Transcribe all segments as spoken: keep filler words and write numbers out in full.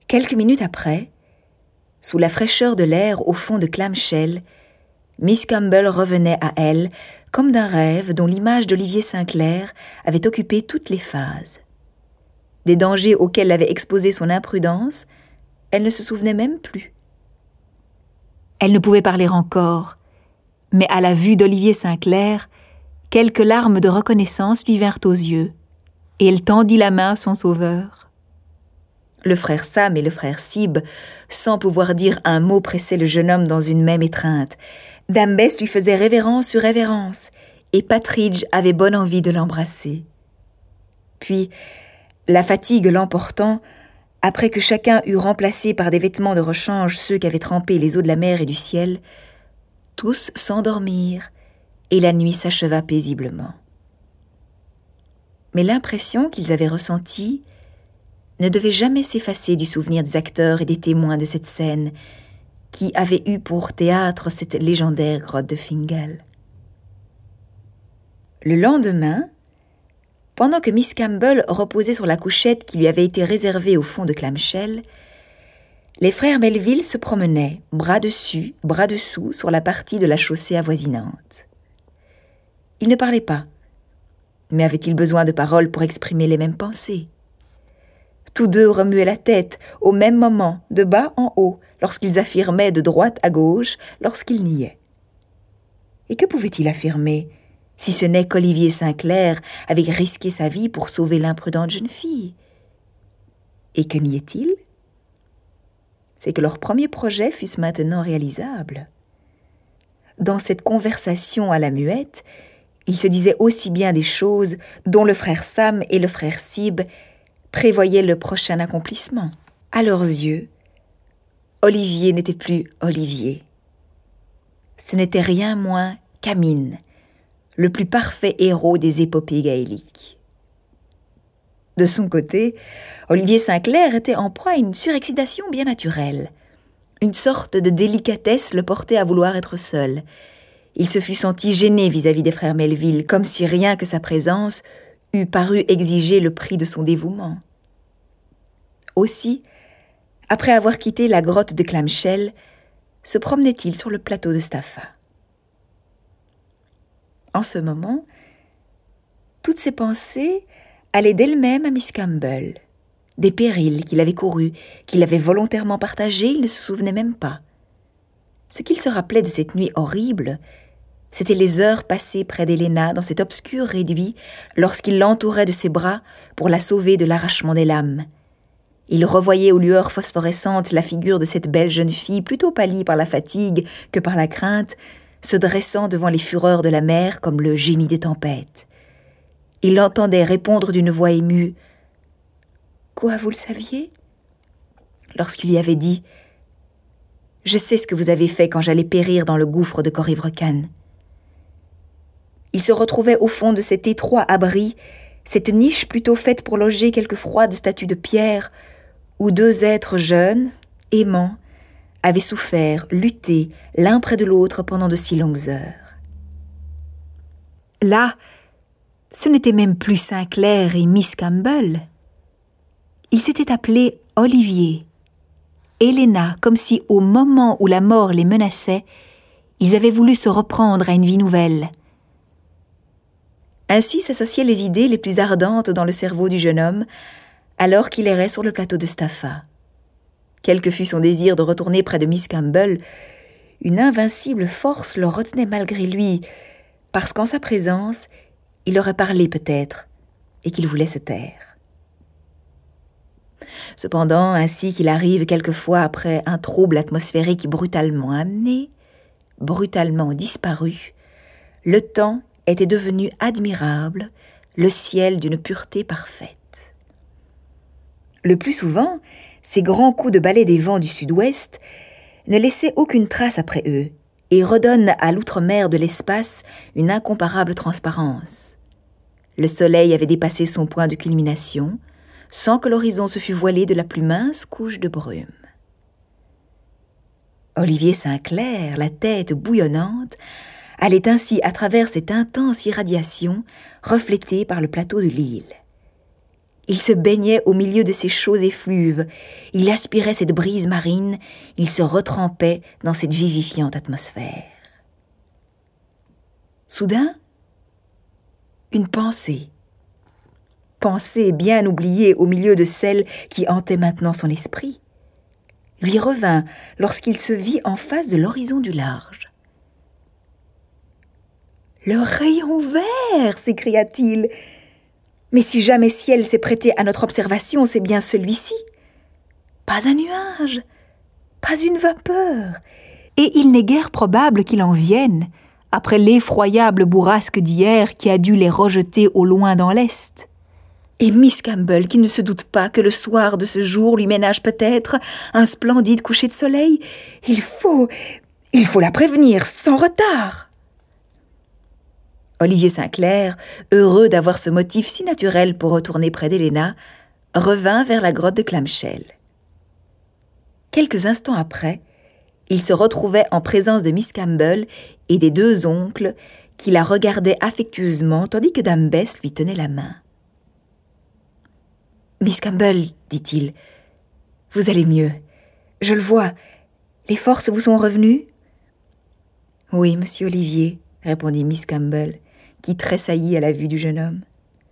Quelques minutes après, sous la fraîcheur de l'air au fond de Clamshell, Miss Campbell revenait à elle comme d'un rêve dont l'image d'Olivier Sinclair avait occupé toutes les phases. Des dangers auxquels l'avait exposée son imprudence, elle ne se souvenait même plus. Elle ne pouvait parler encore, mais à la vue d'Olivier Sinclair, quelques larmes de reconnaissance lui vinrent aux yeux, et elle tendit la main à son sauveur. Le frère Sam et le frère Sib, sans pouvoir dire un mot, pressaient le jeune homme dans une même étreinte. Dame Bess lui faisait révérence sur révérence, et Patridge avait bonne envie de l'embrasser. Puis, la fatigue l'emportant, après que chacun eut remplacé par des vêtements de rechange ceux qu'avaient trempés les eaux de la mer et du ciel, tous s'endormirent, et la nuit s'acheva paisiblement. Mais l'impression qu'ils avaient ressentie ne devait jamais s'effacer du souvenir des acteurs et des témoins de cette scène qui avait eu pour théâtre cette légendaire grotte de Fingal. Le lendemain, pendant que Miss Campbell reposait sur la couchette qui lui avait été réservée au fond de Clamshell, les frères Melville se promenaient, bras dessus, bras dessous, sur la partie de la chaussée avoisinante. Ils ne parlaient pas, mais avaient-ils besoin de paroles pour exprimer les mêmes pensées ? Tous deux remuaient la tête, au même moment, de bas en haut, lorsqu'ils affirmaient de droite à gauche, lorsqu'ils niaient. Et que pouvait-il affirmer, si ce n'est qu'Olivier Sinclair avait risqué sa vie pour sauver l'imprudente jeune fille? Et que niait-il? C'est que leurs premiers projets fussent maintenant réalisables. Dans cette conversation à la muette, ils se disaient aussi bien des choses dont le frère Sam et le frère Sib prévoyaient le prochain accomplissement. À leurs yeux, Olivier n'était plus Olivier. Ce n'était rien moins qu'Amine, le plus parfait héros des épopées gaéliques. De son côté, Olivier Sinclair était en proie à une surexcitation bien naturelle. Une sorte de délicatesse le portait à vouloir être seul. Il se fut senti gêné vis-à-vis des frères Melville, comme si rien que sa présence eût paru exiger le prix de son dévouement. Aussi, après avoir quitté la grotte de Clamshell, se promenait-il sur le plateau de Staffa. En ce moment, toutes ses pensées allaient d'elles-mêmes à Miss Campbell. Des périls qu'il avait courus, qu'il avait volontairement partagés, il ne se souvenait même pas. Ce qu'il se rappelait de cette nuit horrible, c'étaient les heures passées près d'Héléna dans cet obscur réduit lorsqu'il l'entourait de ses bras pour la sauver de l'arrachement des lames. Il revoyait aux lueurs phosphorescentes la figure de cette belle jeune fille, plutôt pâlie par la fatigue que par la crainte, se dressant devant les fureurs de la mer comme le génie des tempêtes. Il l'entendait répondre d'une voix émue « Quoi, vous le saviez ?» lorsqu'il lui avait dit « Je sais ce que vous avez fait quand j'allais périr dans le gouffre de Corrivrecane. » Il se retrouvait au fond de cet étroit abri, cette niche plutôt faite pour loger quelques froides statues de pierre, où deux êtres jeunes, aimants, avaient souffert, lutté l'un près de l'autre pendant de si longues heures. Là, ce n'était même plus Sinclair et Miss Campbell. Il s'était appelé Olivier, Héléna, comme si au moment où la mort les menaçait, ils avaient voulu se reprendre à une vie nouvelle. Ainsi s'associaient les idées les plus ardentes dans le cerveau du jeune homme, alors qu'il errait sur le plateau de Staffa. Quel que fût son désir de retourner près de Miss Campbell, une invincible force le retenait malgré lui, parce qu'en sa présence, il aurait parlé peut-être, et qu'il voulait se taire. Cependant, ainsi qu'il arrive quelquefois après un trouble atmosphérique brutalement amené, brutalement disparu, le temps était devenu admirable, le ciel d'une pureté parfaite. Le plus souvent, ces grands coups de balai des vents du sud-ouest ne laissaient aucune trace après eux et redonnent à l'outre-mer de l'espace une incomparable transparence. Le soleil avait dépassé son point de culmination, sans que l'horizon se fût voilé de la plus mince couche de brume. Olivier Sinclair, la tête bouillonnante, allait ainsi à travers cette intense irradiation reflétée par le plateau de l'île. Il se baignait au milieu de ces chauds effluves, il aspirait cette brise marine, il se retrempait dans cette vivifiante atmosphère. Soudain, une pensée, pensée bien oubliée au milieu de celle qui hantait maintenant son esprit, lui revint lorsqu'il se vit en face de l'horizon du large. « Le rayon vert !» s'écria-t-il. « Mais si jamais ciel s'est prêté à notre observation, c'est bien celui-ci. Pas un nuage, pas une vapeur, et il n'est guère probable qu'il en vienne, après l'effroyable bourrasque d'hier qui a dû les rejeter au loin dans l'Est. Et Miss Campbell, qui ne se doute pas que le soir de ce jour lui ménage peut-être un splendide coucher de soleil, il faut, il faut la prévenir sans retard. » Olivier Sinclair, heureux d'avoir ce motif si naturel pour retourner près d'Helena, revint vers la grotte de Clamshell. Quelques instants après, il se retrouvait en présence de Miss Campbell et des deux oncles qui la regardaient affectueusement tandis que Dame Bess lui tenait la main. « Miss Campbell, dit-il, vous allez mieux. Je le vois. Les forces vous sont revenues ?»« Oui, monsieur Olivier, » répondit Miss Campbell, qui tressaillit à la vue du jeune homme.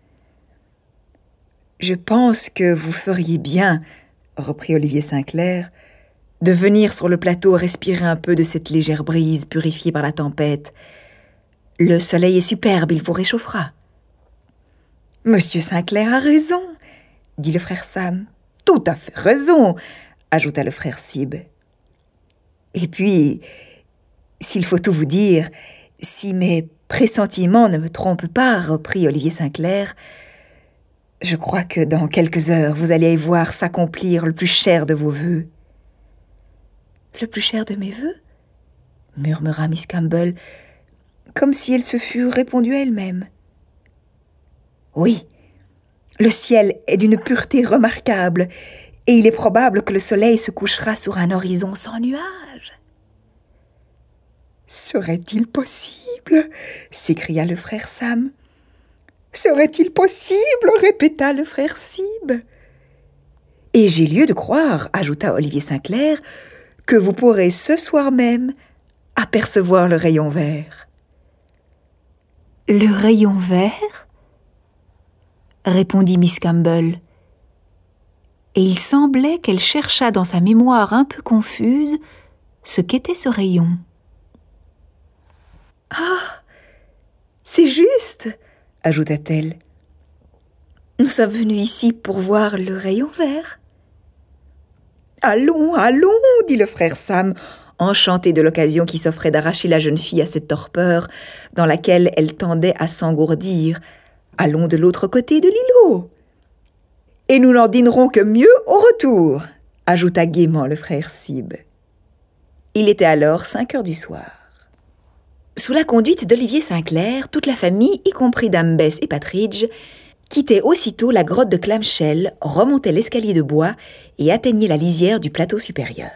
« Je pense que vous feriez bien, » reprit Olivier Sinclair, « de venir sur le plateau respirer un peu de cette légère brise purifiée par la tempête. Le soleil est superbe, il vous réchauffera. »« Monsieur Sinclair a raison, » dit le frère Sam. « Tout à fait raison, » ajouta le frère Sib. « Et puis, s'il faut tout vous dire, si mes pressentiments ne me trompent pas, » reprit Olivier Sinclair, « je crois que dans quelques heures, vous allez voir s'accomplir le plus cher de vos vœux. »« Le plus cher de mes vœux ?» murmura Miss Campbell, comme si elle se fût répondue à elle-même. « Oui, le ciel est d'une pureté remarquable, et il est probable que le soleil se couchera sur un horizon sans nuages. »« Serait-il possible ?» s'écria le frère Sam. « Serait-il possible ?» répéta le frère Sib. « Et j'ai lieu de croire, » ajouta Olivier Sinclair, « que vous pourrez ce soir même apercevoir le rayon vert. »« Le rayon vert ?» répondit Miss Campbell. Et il semblait qu'elle cherchât dans sa mémoire un peu confuse ce qu'était ce rayon. « Ah, c'est juste !» ajouta-t-elle. « Nous sommes venus ici pour voir le rayon vert. »« Allons, allons !» dit le frère Sam, enchanté de l'occasion qui s'offrait d'arracher la jeune fille à cette torpeur dans laquelle elle tendait à s'engourdir. « Allons de l'autre côté de l'îlot. »« Et nous n'en dînerons que mieux au retour !» ajouta gaiement le frère Sib. Il était alors cinq heures du soir. Sous la conduite d'Olivier Sinclair, toute la famille, y compris Dame Bess et Patridge, quittait aussitôt la grotte de Clamshell, remontait l'escalier de bois et atteignait la lisière du plateau supérieur.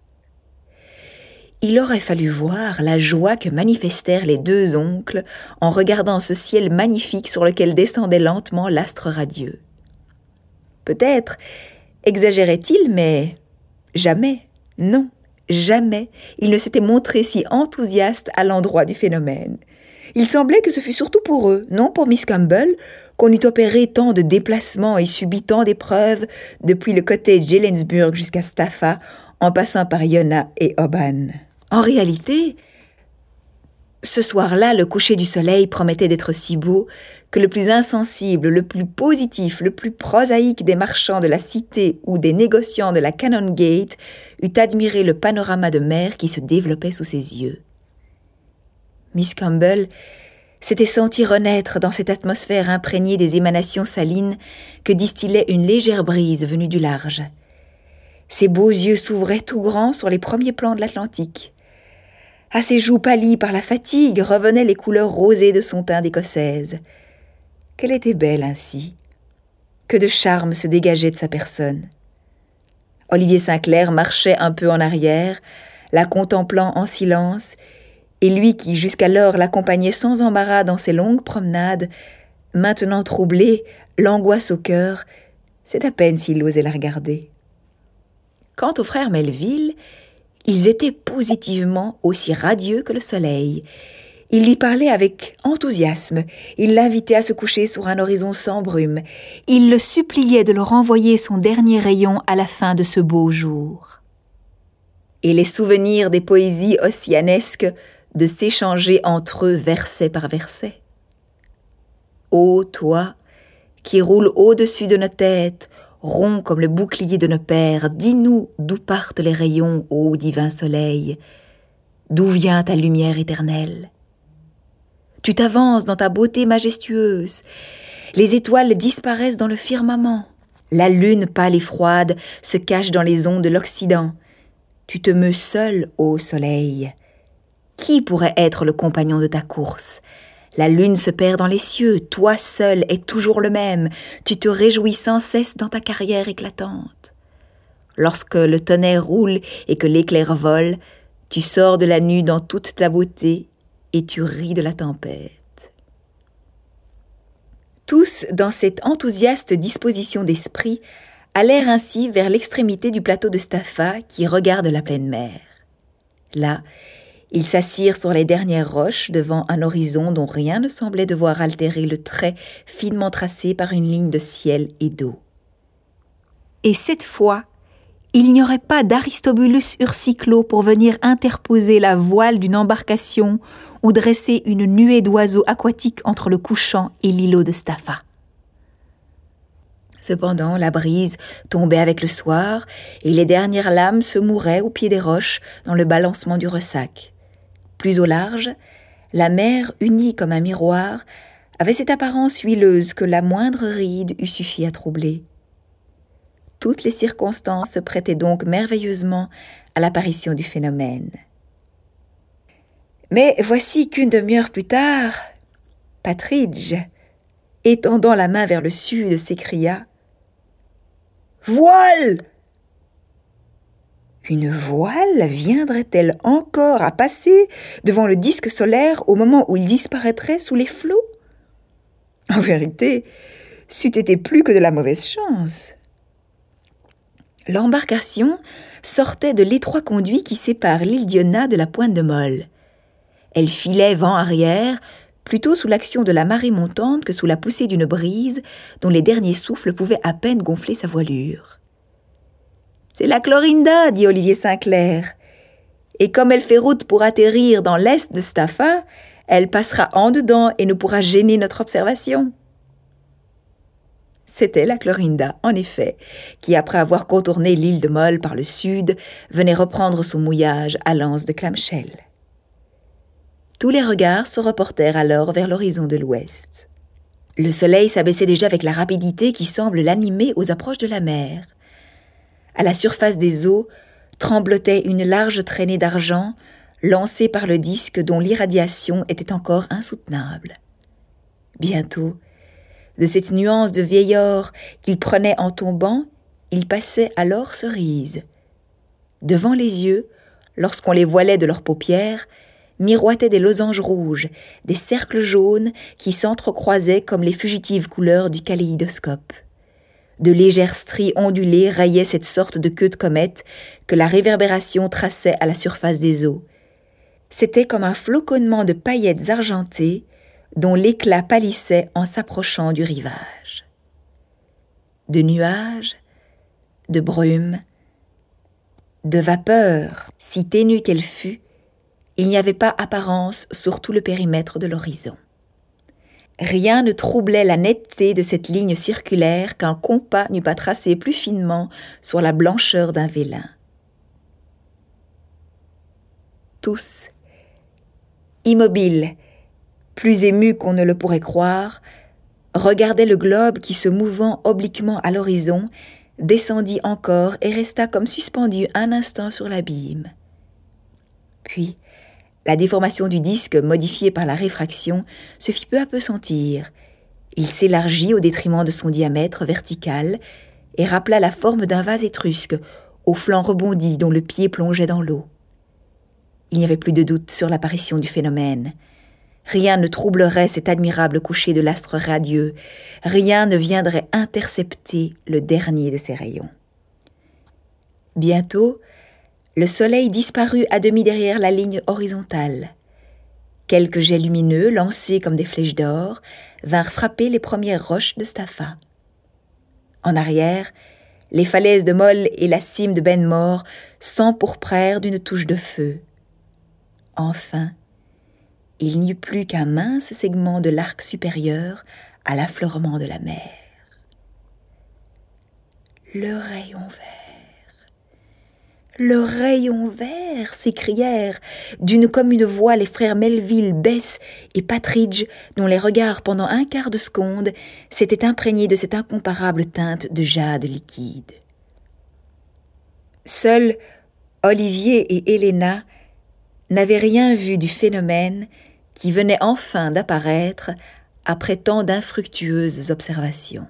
Il aurait fallu voir la joie que manifestèrent les deux oncles en regardant ce ciel magnifique sur lequel descendait lentement l'astre radieux. Peut-être exagérait-il, mais jamais, non, jamais, il ne s'était montré si enthousiaste à l'endroit du phénomène. Il semblait que ce fût surtout pour eux, non pour Miss Campbell, qu'on eût opéré tant de déplacements et subi tant d'épreuves depuis le cottage Jelensburg jusqu'à Staffa, en passant par Iona et Oban. En réalité, ce soir-là, le coucher du soleil promettait d'être si beau que le plus insensible, le plus positif, le plus prosaïque des marchands de la cité ou des négociants de la Canongate eût admiré le panorama de mer qui se développait sous ses yeux. Miss Campbell s'était sentie renaître dans cette atmosphère imprégnée des émanations salines que distillait une légère brise venue du large. Ses beaux yeux s'ouvraient tout grands sur les premiers plans de l'Atlantique. À ses joues pâlies par la fatigue revenaient les couleurs rosées de son teint d'écossaise. Qu'elle était belle ainsi. Que de charme se dégageait de sa personne. Olivier Sinclair marchait un peu en arrière, la contemplant en silence, et lui qui jusqu'alors l'accompagnait sans embarras dans ses longues promenades, maintenant troublé, l'angoisse au cœur, C'est à peine s'il osait la regarder. Quant aux frères Melville, ils étaient positivement aussi radieux que le soleil. Il lui parlait avec enthousiasme, il l'invitait à se coucher sur un horizon sans brume, il le suppliait de leur renvoyer son dernier rayon à la fin de ce beau jour. Et les souvenirs des poésies ossianesques de s'échanger entre eux verset par verset. Ô toi, qui roule au-dessus de nos têtes, rond comme le bouclier de nos pères, dis-nous d'où partent les rayons, ô divin soleil, d'où vient ta lumière éternelle. Tu t'avances dans ta beauté majestueuse, les étoiles disparaissent dans le firmament, la lune pâle et froide se cache dans les ondes de l'Occident. Tu te meus seul, ô soleil. Qui pourrait être le compagnon de ta course ? La lune se perd dans les cieux, toi seul es toujours le même, tu te réjouis sans cesse dans ta carrière éclatante. Lorsque le tonnerre roule et que l'éclair vole, tu sors de la nuit dans toute ta beauté et tu ris de la tempête. Tous, dans cette enthousiaste disposition d'esprit, allèrent ainsi vers l'extrémité du plateau de Staffa qui regarde la pleine mer. Là, ils s'assirent sur les dernières roches devant un horizon dont rien ne semblait devoir altérer le trait finement tracé par une ligne de ciel et d'eau. Et cette fois, il n'y aurait pas d'Aristobulus Urcyclo pour venir interposer la voile d'une embarcation ou dresser une nuée d'oiseaux aquatiques entre le couchant et l'îlot de Staffa. Cependant, la brise tombait avec le soir et les dernières lames se mouraient au pied des roches dans le balancement du ressac. Plus au large, la mer, unie comme un miroir, avait cette apparence huileuse que la moindre ride eût suffi à troubler. Toutes les circonstances se prêtaient donc merveilleusement à l'apparition du phénomène. Mais voici qu'une demi-heure plus tard, Partridge, étendant la main vers le sud, s'écria « Voile !» Une voile viendrait-elle encore à passer devant le disque solaire au moment où il disparaîtrait sous les flots ? En vérité, c'eût été plus que de la mauvaise chance. L'embarcation sortait de l'étroit conduit qui sépare l'île d'Iona de la pointe de Molle. Elle filait vent arrière, plutôt sous l'action de la marée montante que sous la poussée d'une brise dont les derniers souffles pouvaient à peine gonfler sa voilure. « C'est la Clorinda, dit Olivier Sinclair. Et comme elle fait route pour atterrir dans l'est de Staffa, elle passera en dedans et ne pourra gêner notre observation. » C'était la Clorinda, en effet, qui, après avoir contourné l'île de Molle par le sud, venait reprendre son mouillage à l'anse de Clamshell. Tous les regards se reportèrent alors vers l'horizon de l'ouest. Le soleil s'abaissait déjà avec la rapidité qui semble l'animer aux approches de la mer. À la surface des eaux tremblotait une large traînée d'argent lancée par le disque dont l'irradiation était encore insoutenable. Bientôt, de cette nuance de vieil or qu'il prenait en tombant, il passait à l'or cerise. Devant les yeux, lorsqu'on les voilait de leurs paupières, miroitaient des losanges rouges, des cercles jaunes qui s'entrecroisaient comme les fugitives couleurs du kaléidoscope. De légères stries ondulées raillaient cette sorte de queue de comète que la réverbération traçait à la surface des eaux. C'était comme un floconnement de paillettes argentées dont l'éclat pâlissait en s'approchant du rivage. De nuages, de brumes, de vapeur, si ténue qu'elle fût, il n'y avait pas apparence sur tout le périmètre de l'horizon. Rien ne troublait la netteté de cette ligne circulaire qu'un compas n'eût pas tracée plus finement sur la blancheur d'un vélin. Tous, immobiles, plus émus qu'on ne le pourrait croire, regardaient le globe qui, se mouvant obliquement à l'horizon, descendit encore et resta comme suspendu un instant sur l'abîme. Puis, la déformation du disque, modifiée par la réfraction, se fit peu à peu sentir. Il s'élargit au détriment de son diamètre vertical et rappela la forme d'un vase étrusque, aux flancs rebondis dont le pied plongeait dans l'eau. Il n'y avait plus de doute sur l'apparition du phénomène. Rien ne troublerait cet admirable coucher de l'astre radieux, rien ne viendrait intercepter le dernier de ses rayons. Bientôt, le soleil disparut à demi derrière la ligne horizontale. Quelques jets lumineux, lancés comme des flèches d'or, vinrent frapper les premières roches de Staffa. En arrière, les falaises de Moll et la cime de Ben Mor s'empourprèrent d'une touche de feu. Enfin, il n'y eut plus qu'un mince segment de l'arc supérieur à l'affleurement de la mer. Le rayon vert, le rayon vert, s'écrièrent d'une commune voix les frères Melville, Bess et Patridge, dont les regards pendant un quart de seconde s'étaient imprégnés de cette incomparable teinte de jade liquide. Seuls Olivier et Héléna n'avaient rien vu du phénomène qui venait enfin d'apparaître après tant d'infructueuses observations.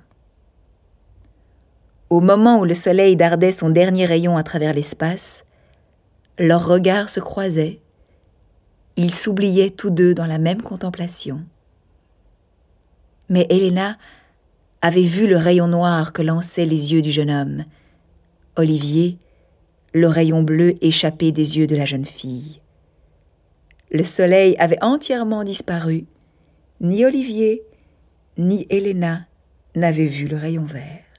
Au moment où le soleil dardait son dernier rayon à travers l'espace, leurs regards se croisaient. Ils s'oubliaient tous deux dans la même contemplation. Mais Héléna avait vu le rayon noir que lançaient les yeux du jeune homme. Olivier, le rayon bleu échappé des yeux de la jeune fille. Le soleil avait entièrement disparu. Ni Olivier, ni Héléna n'avaient vu le rayon vert.